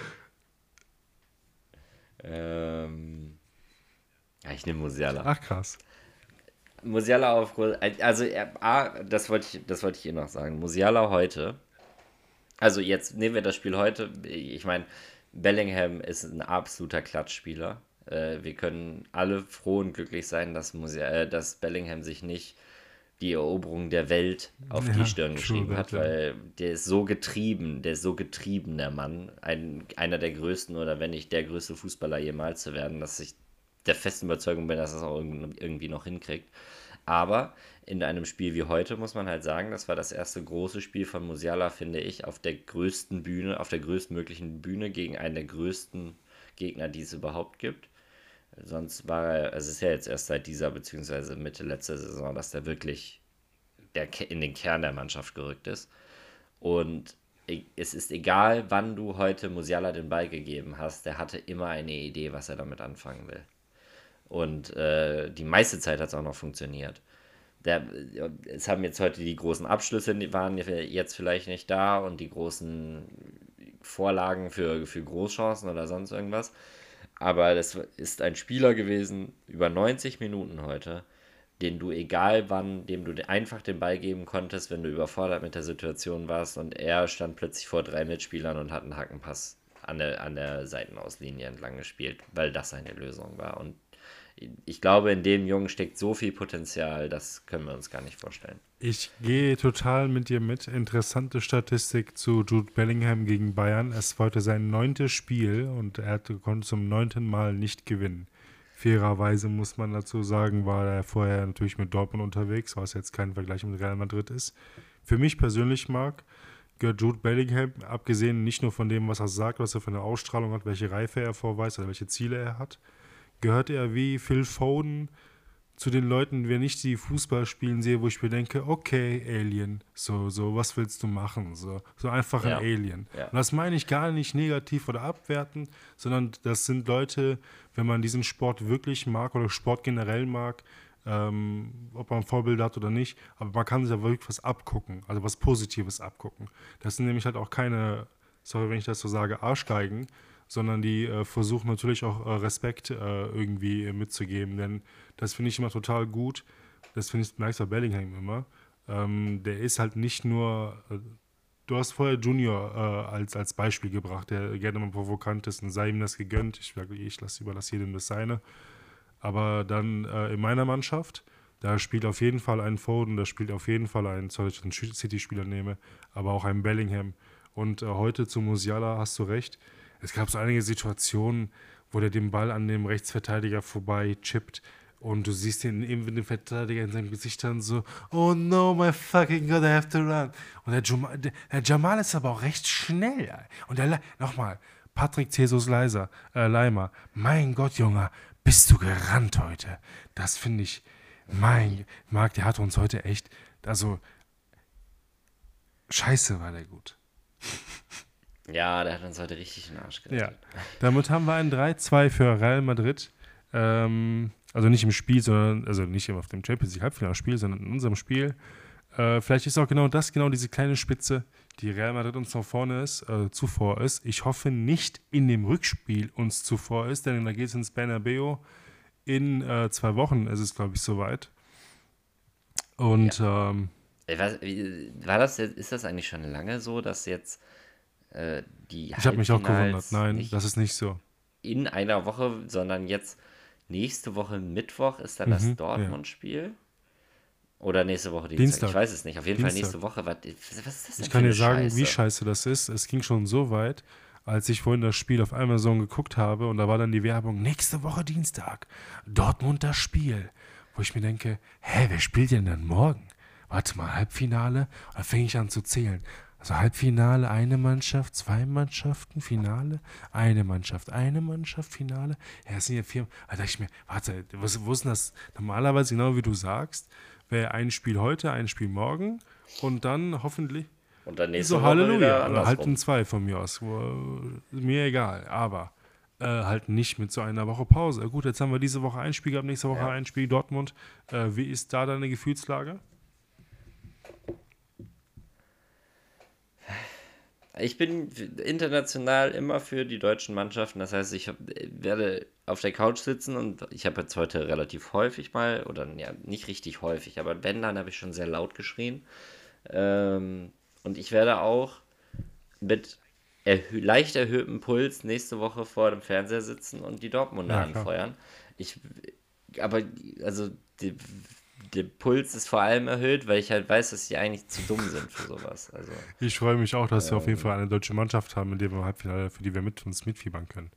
Ähm, ja, ich nehme Musiala. Ach, krass. Musiala auf, also A, das wollte ich, das wollte ich eh noch sagen. Musiala heute, also jetzt nehmen wir das Spiel heute. Ich meine, Bellingham ist ein absoluter Klatschspieler. Äh, wir können alle froh und glücklich sein, dass, Musiala, äh, dass Bellingham sich nicht die Eroberung der Welt auf ja, die Stirn geschrieben hat, ja. weil der ist so getrieben, der ist so getrieben, der Mann. Ein, einer der größten oder wenn nicht der größte Fußballer jemals zu werden, dass ich der festen Überzeugung bin, dass er es auch irgendwie noch hinkriegt. Aber in einem Spiel wie heute muss man halt sagen, das war das erste große Spiel von Musiala, finde ich, auf der größten Bühne, auf der größtmöglichen Bühne gegen einen der größten Gegner, die es überhaupt gibt. Sonst war er, es ist ja jetzt erst seit dieser, beziehungsweise Mitte letzter Saison, dass der wirklich der in den Kern der Mannschaft gerückt ist. Und es ist egal, wann du heute Musiala den Ball gegeben hast, der hatte immer eine Idee, was er damit anfangen will. Und äh, die meiste Zeit hat es auch noch funktioniert. Der, es haben jetzt heute die großen Abschlüsse, die waren jetzt vielleicht nicht da und die großen Vorlagen für, für Großchancen oder sonst irgendwas. Aber das ist ein Spieler gewesen, über neunzig Minuten heute, den du egal wann, dem du einfach den Ball geben konntest, wenn du überfordert mit der Situation warst und er stand plötzlich vor drei Mitspielern und hat einen Hackenpass an der, an der Seitenauslinie entlang gespielt, weil das seine Lösung war. Und ich glaube, in dem Jungen steckt so viel Potenzial, das können wir uns gar nicht vorstellen. Ich gehe total mit dir mit. Interessante Statistik zu Jude Bellingham gegen Bayern. Es war heute sein neuntes Spiel und er konnte zum neunten Mal nicht gewinnen. Fairerweise muss man dazu sagen, war er vorher natürlich mit Dortmund unterwegs, was jetzt kein Vergleich mit Real Madrid ist. Für mich persönlich, Marc, gehört Jude Bellingham, abgesehen nicht nur von dem, was er sagt, was er für eine Ausstrahlung hat, welche Reife er vorweist oder welche Ziele er hat, gehört er wie Phil Foden zu den Leuten, wenn ich die Fußball spielen sehe, wo ich mir denke, okay, Alien, so, so, was willst du machen? So, so einfach ein Ja. Alien. Ja. Und das meine ich gar nicht negativ oder abwertend, sondern das sind Leute, wenn man diesen Sport wirklich mag oder Sport generell mag, ähm, ob man Vorbilder hat oder nicht, aber man kann sich ja wirklich was abgucken, also was Positives abgucken. Das sind nämlich halt auch keine, sorry, wenn ich das so sage, Arschgeigen, sondern die äh, versuchen natürlich auch äh, Respekt äh, irgendwie äh, mitzugeben, denn das finde ich immer total gut, das finde ich, merkst du bei Bellingham immer, ähm, der ist halt nicht nur, äh, du hast vorher Junior äh, als, als Beispiel gebracht, der gerne mal provokant ist und sei ihm das gegönnt, ich, ich lasse überlasse jedem das Seine, aber dann äh, in meiner Mannschaft, da spielt auf jeden Fall ein Foden, da spielt auf jeden Fall ein, sorry, ich einen City-Spieler nehme, aber auch ein Bellingham und äh, heute zu Musiala hast du recht. Es gab so einige Situationen, wo der den Ball an dem Rechtsverteidiger vorbei chippt und du siehst den, eben den Verteidiger in seinem Gesicht dann so, oh no, my fucking God, I have to run. Und der Jamal, der, der Jamal ist aber auch recht schnell. Und der, nochmal, Patrick Jesus Leiser, äh, Leimer, mein Gott, Junge, bist du gerannt heute. Das finde ich, mein, Marc, der hat uns heute echt, also, scheiße war der gut. Ja, der hat uns heute richtig in den Arsch gerettet. Ja, damit haben wir ein drei zwei für Real Madrid. Ähm, also nicht im Spiel, sondern, also nicht auf dem Champions League Halbfinalspiel, sondern in unserem Spiel. Äh, vielleicht ist auch genau das, genau diese kleine Spitze, die Real Madrid uns noch vorne ist, äh, zuvor ist. Ich hoffe nicht in dem Rückspiel uns zuvor ist, denn da geht es ins Bernabeu. In äh, zwei Wochen ist es, glaube ich, soweit. Und Ja. ähm, Ich weiß, wie- war das jetzt, ist das eigentlich schon lange so, dass jetzt äh, die ich habe mich auch gewundert. Halbfinals Nein, nicht das ist nicht so. in einer Woche, sondern jetzt nächste Woche Mittwoch ist dann Mhm, das ja. Dortmund-Spiel? Oder nächste Woche Dienstag? Dienstag. Ich weiß es nicht. Auf jeden Fall Dienstag. nächste Woche. Was, was ist das denn Ich für kann eine dir sagen, Scheiße? wie scheiße das ist. Es ging schon so weit, als ich vorhin das Spiel auf Amazon geguckt habe und da war dann die Werbung, nächste Woche Dienstag, Dortmund das Spiel. Wo ich mir denke, hä, wer spielt denn dann morgen? Warte mal, Halbfinale? Und dann fange ich an zu zählen. Also Halbfinale, eine Mannschaft, zwei Mannschaften, Finale, eine Mannschaft, eine Mannschaft, Finale. Ja, das sind ja vier. Da dachte ich mir, warte, was, wo ist denn das? Normalerweise, genau wie du sagst, wäre ein Spiel heute, ein Spiel morgen und dann hoffentlich Und dann nächste so Woche wieder Halleluja. Oder andersrum. halt in zwei von mir aus. Wo- Mir egal, aber äh, halt nicht mit so einer Woche Pause. Gut, jetzt haben wir diese Woche ein Spiel gehabt, nächste Woche Ja. ein Spiel Dortmund. Äh, wie ist da deine Gefühlslage? Ich bin international immer für die deutschen Mannschaften. Das heißt, ich hab, werde auf der Couch sitzen und ich habe jetzt heute relativ häufig mal, oder ja, nicht richtig häufig, aber wenn, dann habe ich schon sehr laut geschrien. Ähm, und ich werde auch mit erhö- leicht erhöhtem Puls nächste Woche vor dem Fernseher sitzen und die Dortmunder Ja, klar. anfeuern. Ich, aber, also, die, der Puls ist vor allem erhöht, weil ich halt weiß, dass sie eigentlich zu dumm sind für sowas. Also, Ich freue mich auch, dass wir auf jeden Ähm. Fall eine deutsche Mannschaft haben, in der wir im Halbfinale, für die wir mit uns mitfiebern können.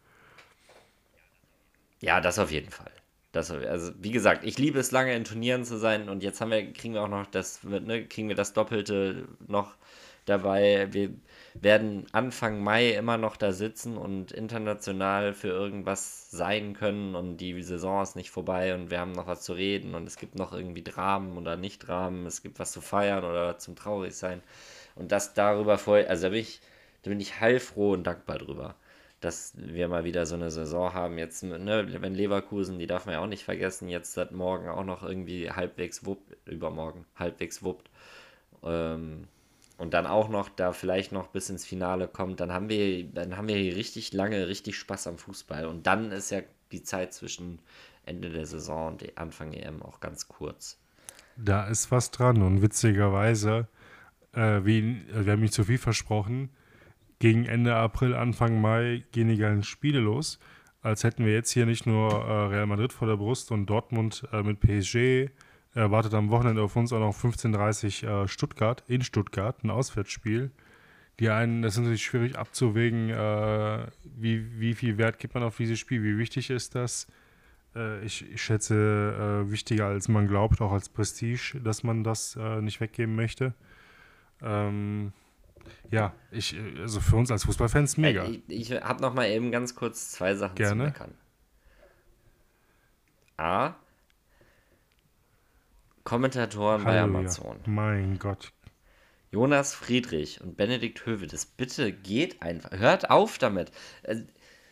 ja, das auf jeden Fall. Das, also, wie gesagt, ich liebe es, lange in Turnieren zu sein und jetzt haben wir, kriegen wir auch noch das, ne, kriegen wir das Doppelte noch dabei. Wir werden Anfang Mai immer noch da sitzen und international für irgendwas sein können und die Saison ist nicht vorbei und wir haben noch was zu reden und es gibt noch irgendwie Dramen oder nicht Dramen, es gibt was zu feiern oder zum traurig sein. Und das darüber voll, also da bin ich, da bin ich heilfroh und dankbar drüber, dass wir mal wieder so eine Saison haben. Jetzt, ne, wenn Leverkusen, die darf man ja auch nicht vergessen, jetzt seit morgen auch noch irgendwie halbwegs wuppt, übermorgen halbwegs wuppt. Ähm, und dann auch noch da vielleicht noch bis ins Finale kommt, dann haben wir, dann haben wir hier richtig lange, richtig Spaß am Fußball. Und dann ist ja die Zeit zwischen Ende der Saison und Anfang E M auch ganz kurz. Da ist was dran und witzigerweise, äh, wie, wir haben nicht zu viel versprochen, gegen Ende April, Anfang Mai gehen die geilen Spiele los, als hätten wir jetzt hier nicht nur äh, Real Madrid vor der Brust und Dortmund äh, mit P S G, er wartet am Wochenende auf uns auch noch fünfzehn Uhr dreißig äh, Stuttgart, in Stuttgart, ein Auswärtsspiel. Die einen, das ist natürlich schwierig abzuwägen, äh, wie, wie viel Wert gibt man auf dieses Spiel, wie wichtig ist das. Äh, ich, ich schätze, äh, wichtiger als man glaubt, auch als Prestige, dass man das äh, nicht weggeben möchte. Ähm, ja, ich, also für uns als Fußballfans mega. Ich, ich habe noch mal eben ganz kurz zwei Sachen Gerne. zu meckern. A, Kommentatoren bei Halleluja. Amazon. Mein Gott. Jonas Friedrich und Benedikt Höwedes, bitte geht einfach, hört auf damit. Äh,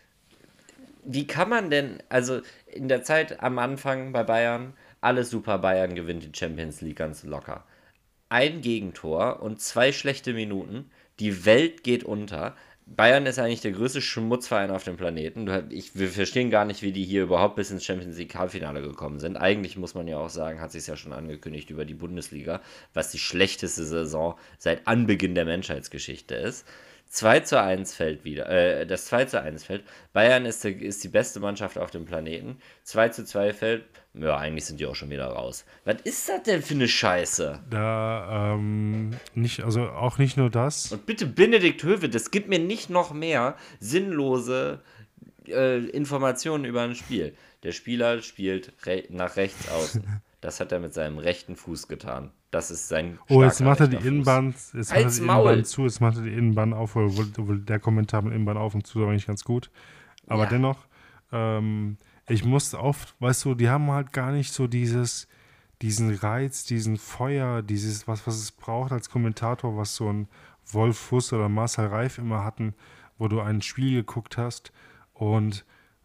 Wie kann man denn, also in der Zeit am Anfang bei Bayern, alles super, Bayern gewinnt die Champions League ganz locker. Ein Gegentor und zwei schlechte Minuten, die Welt geht unter. Bayern ist eigentlich der größte Schmutzverein auf dem Planeten. Du, ich, wir verstehen gar nicht, wie die hier überhaupt bis ins Champions League Halbfinale gekommen sind. Eigentlich muss man ja auch sagen, hat sich ja schon angekündigt über die Bundesliga, was die schlechteste Saison seit Anbeginn der Menschheitsgeschichte ist. zwei zu eins fällt wieder, äh, das zwei zu eins fällt. Bayern ist die, ist die beste Mannschaft auf dem Planeten. zwei zu zwei fällt, ja, eigentlich sind die auch schon wieder raus. Was ist das denn für eine Scheiße? Da, ähm, nicht, also auch nicht nur das. Und bitte Benedikt Höwe, das gibt mir nicht noch mehr sinnlose äh, Informationen über ein Spiel. Der Spieler spielt re- nach rechts außen. Das hat er mit seinem rechten Fuß getan. Das ist sein Oh, jetzt starker macht er die rechter Fuß. Innenbahn, jetzt macht er Halt's die Maul! Innenbahn zu, jetzt macht er die Innenbahn auf, obwohl, obwohl der Kommentar mit Innenbahn auf und zu war nicht ganz gut. Aber Ja. dennoch, ähm, ich muss oft, weißt du, die haben halt gar nicht so dieses, diesen Reiz, diesen Feuer, dieses, was, was es braucht als Kommentator, was so ein Wolf Fuß oder Marcel Reif immer hatten, wo du ein Spiel geguckt hast und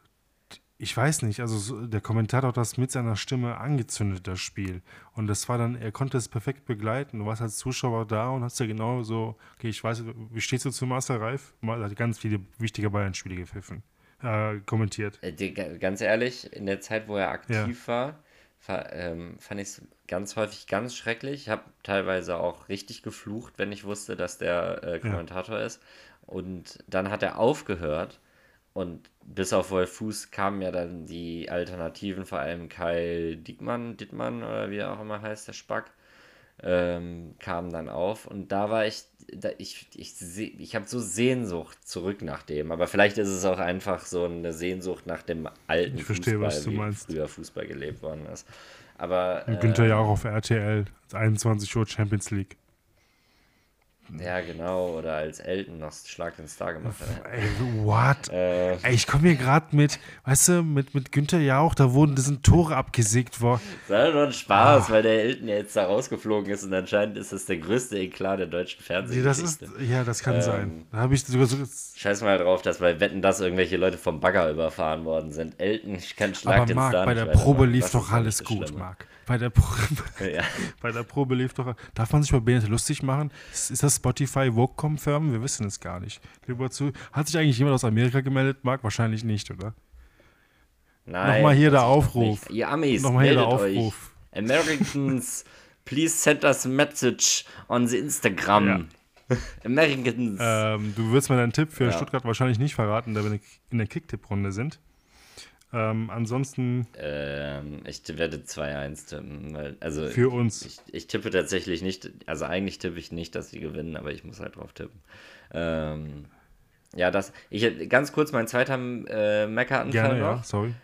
ich weiß nicht, also so, der Kommentator hat das mit seiner Stimme angezündet, das Spiel. Und das war dann, er konnte es perfekt begleiten. Du warst als Zuschauer da und hast ja genau so, okay, ich weiß, wie stehst du zu Marcel Reif? Er hat ganz viele wichtige Bayern-Spiele gepfiffen, äh, kommentiert. Äh, die, ganz ehrlich, in der Zeit, wo er aktiv war, war ähm, fand ich es ganz häufig ganz schrecklich. Ich habe teilweise auch richtig geflucht, wenn ich wusste, dass der äh, Kommentator ist. Und dann hat er aufgehört. Und bis auf Wolf Fuß kamen ja dann die Alternativen, vor allem Kai Diekmann, Dittmann oder wie er auch immer heißt, der Spack, ähm, kamen dann auf. Und da war ich, da, ich, ich, ich, ich habe so Sehnsucht zurück nach dem. Aber vielleicht ist es auch einfach so eine Sehnsucht nach dem alten Ich verstehe, Fußball, was du wie meinst. früher Fußball gelebt worden ist. Aber Und Günther äh, ja auch auf R T L, einundzwanzig Uhr Champions League. ja, genau, oder als Elton noch Schlag den Star gemacht hat. Ey, what? Äh, Ey, ich komme hier gerade mit, weißt du, mit, mit Günther Jauch, da wurden, das sind Tore abgesägt worden. Das war nur ein Spaß, Ah. weil der Elton ja jetzt da rausgeflogen ist und anscheinend ist das der größte Eklat der deutschen Nee, Fernsehgeschichte. das ist, ja, das kann Ähm, sein. Da habe ich sogar so, Scheiß mal drauf, dass bei Wetten, dass irgendwelche Leute vom Bagger überfahren worden sind. Elton, ich kann Schlag aber den Marc, Star bei nicht der Probe weitermachen. lief Das doch ist alles nicht das gut, Schlimme. Marc. Bei der, Pro Ja. bei der Probe lief doch, darf man sich bei Bennett lustig machen? Ist, ist das Spotify Vogue Confirm? Wir wissen es gar nicht. Lieber zu, hat sich eigentlich jemand aus Amerika gemeldet, Marc? Wahrscheinlich nicht, oder? Nein, Nochmal hier der das ist doch Aufruf. nicht. Ihr Amis, Nochmal hier der meldet euch. Aufruf. Americans, please send us a message on the Instagram. Americans. Ähm, du würdest mir deinen Tipp für Ja. Stuttgart wahrscheinlich nicht verraten, da wir in der Kicktipp-Runde sind. Ähm, ansonsten Ähm, ich werde zwei eins tippen. Weil, also für uns. Ich, ich tippe tatsächlich nicht, also eigentlich tippe ich nicht, dass sie gewinnen, aber ich muss halt drauf tippen. Ähm, ja, das, ich, ganz kurz mein zweiter äh, Meckeranfall Gerne, noch. ja, sorry.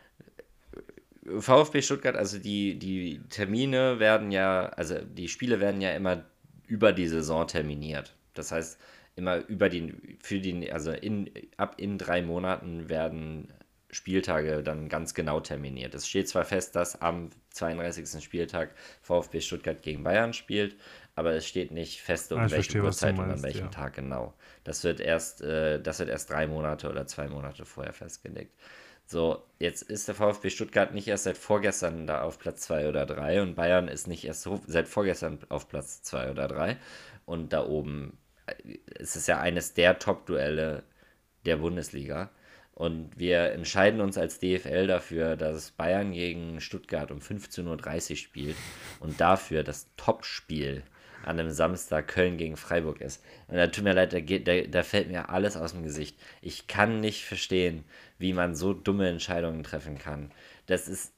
VfB Stuttgart, also die, die Termine werden ja, also die Spiele werden ja immer über die Saison terminiert. Das heißt, immer über die, für die, also in, ab in drei Monaten werden Spieltage dann ganz genau terminiert. Es steht zwar fest, dass am zweiunddreißigsten Spieltag VfB Stuttgart gegen Bayern spielt, aber es steht nicht fest, um Ah, ich welche verstehe, was du Uhrzeit und an meinst, welchem ja. Tag genau. Das wird erst, äh, das wird erst drei Monate oder zwei Monate vorher festgelegt. So, jetzt ist der VfB Stuttgart nicht erst seit vorgestern da auf Platz zwei oder drei und Bayern ist nicht erst so, seit vorgestern auf Platz zwei oder drei. Und da oben äh, ist es ja eines der Top-Duelle der Bundesliga. Und wir entscheiden uns als D F L dafür, dass Bayern gegen Stuttgart um fünfzehn Uhr dreißig spielt und dafür das Topspiel an einem Samstag Köln gegen Freiburg ist. Und da tut mir leid, da, geht, da, da fällt mir alles aus dem Gesicht. Ich kann nicht verstehen, wie man so dumme Entscheidungen treffen kann. Das ist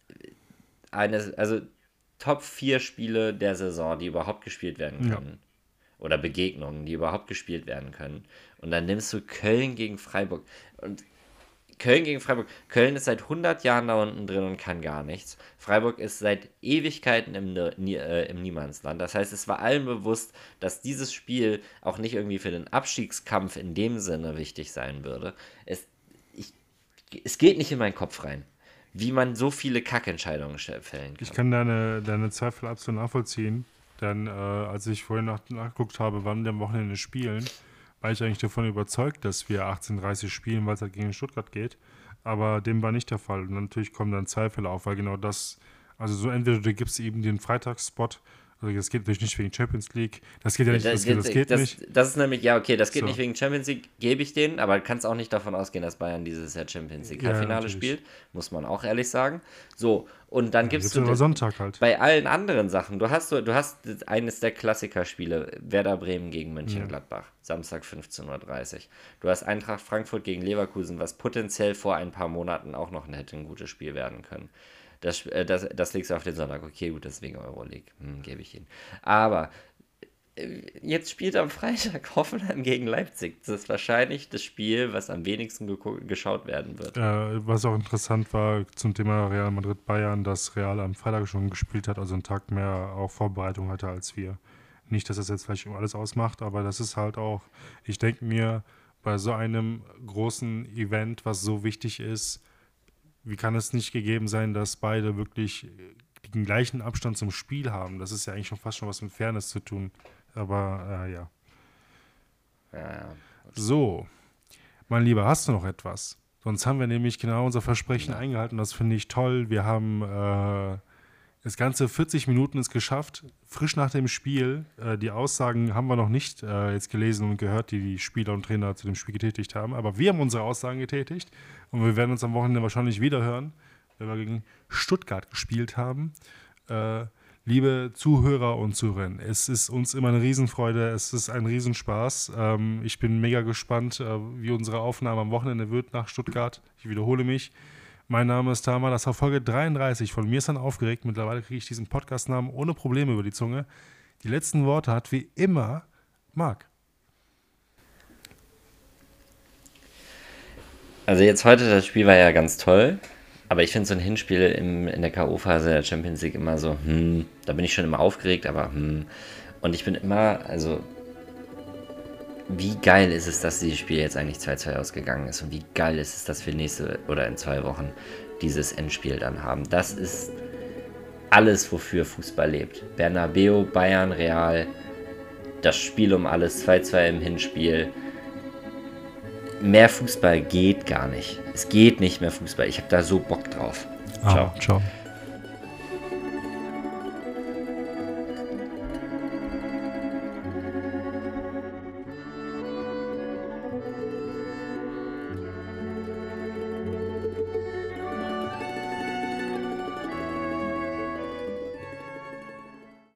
eine, also Top vier Spiele der Saison, die überhaupt gespielt werden können. Ja. Oder Begegnungen, die überhaupt gespielt werden können. Und dann nimmst du Köln gegen Freiburg. Und Köln gegen Freiburg. Köln ist seit hundert Jahren da unten drin und kann gar nichts. Freiburg ist seit Ewigkeiten im, äh, im Niemandsland. Das heißt, es war allen bewusst, dass dieses Spiel auch nicht irgendwie für den Abstiegskampf in dem Sinne wichtig sein würde. Es, ich, es geht nicht in meinen Kopf rein, wie man so viele Kackentscheidungen fällen kann. Ich kann deine, deine Zweifel absolut nachvollziehen. Denn äh, als ich vorhin nach, nachgeguckt habe, wann wir am Wochenende spielen, war ich eigentlich davon überzeugt, dass wir achtzehn Uhr dreißig spielen, weil es halt gegen Stuttgart geht. Aber dem war nicht der Fall. Und natürlich kommen dann Zweifel auf, weil genau das, also so entweder du gibst eben den Freitagsspot, also das geht natürlich nicht wegen Champions League, das geht ja nicht, das, das, geht, das geht das, nicht. Das ist nämlich, ja okay, das geht so. nicht wegen Champions League, gebe ich denen, aber du kannst auch nicht davon ausgehen, dass Bayern dieses Jahr Champions League Halbfinale ja, spielt, muss man auch ehrlich sagen. So, und dann ja, gibst du Sonntag halt. Bei allen anderen Sachen, du hast, du hast eines der Klassikerspiele, Werder Bremen gegen Mönchengladbach, ja. Samstag fünfzehn Uhr dreißig. Du hast Eintracht Frankfurt gegen Leverkusen, was potenziell vor ein paar Monaten auch noch hätte ein gutes Spiel werden können. Das, das, das legst du auf den Sonntag. Okay, gut, deswegen Euroleague. Hm, gebe ich Ihnen. Aber jetzt spielt am Freitag Hoffenheim gegen Leipzig. Das ist wahrscheinlich das Spiel, was am wenigsten ge- geschaut werden wird. Äh, was auch interessant war zum Thema Real Madrid-Bayern, dass Real am Freitag schon gespielt hat, also einen Tag mehr auch Vorbereitung hatte als wir. Nicht, dass das jetzt vielleicht alles ausmacht, aber das ist halt auch, ich denke mir, bei so einem großen Event, was so wichtig ist, wie kann es nicht gegeben sein, dass beide wirklich den gleichen Abstand zum Spiel haben? Das ist ja eigentlich schon fast schon was mit Fairness zu tun. Aber äh, ja. Ja, ja. So, mein Lieber, hast du noch etwas? Sonst haben wir nämlich genau unser Versprechen ja. eingehalten. Das finde ich toll. Wir haben äh, das ganze vierzig Minuten ist geschafft. Frisch nach dem Spiel. Äh, die Aussagen haben wir noch nicht äh, jetzt gelesen und gehört, die die Spieler und Trainer zu dem Spiel getätigt haben. Aber wir haben unsere Aussagen getätigt. Und wir werden uns am Wochenende wahrscheinlich wieder hören, wenn wir gegen Stuttgart gespielt haben. Äh, liebe Zuhörer und Zuhörerinnen, es ist uns immer eine Riesenfreude, es ist ein Riesenspaß. Ähm, ich bin mega gespannt, äh, wie unsere Aufnahme am Wochenende wird nach Stuttgart. Ich wiederhole mich. Mein Name ist Tama, das war Folge dreiunddreißig. Von mir ist dann aufgeregt. Mittlerweile kriege ich diesen Podcast-Namen ohne Probleme über die Zunge. Die letzten Worte hat wie immer Marc. Also jetzt heute, das Spiel war ja ganz toll, aber ich finde so ein Hinspiel im, in der K O-Phase der Champions League immer so, hm, da bin ich schon immer aufgeregt, aber hm. Und ich bin immer, also, wie geil ist es, dass dieses Spiel jetzt eigentlich zwei zwei ausgegangen ist und wie geil ist es, dass wir nächste oder in zwei Wochen dieses Endspiel dann haben. Das ist alles, wofür Fußball lebt. Bernabeu, Bayern, Real, das Spiel um alles, zwei zwei im Hinspiel. Mehr Fußball geht gar nicht. Es geht nicht mehr Fußball. Ich habe da so Bock drauf. Ciao. Ah, ciao.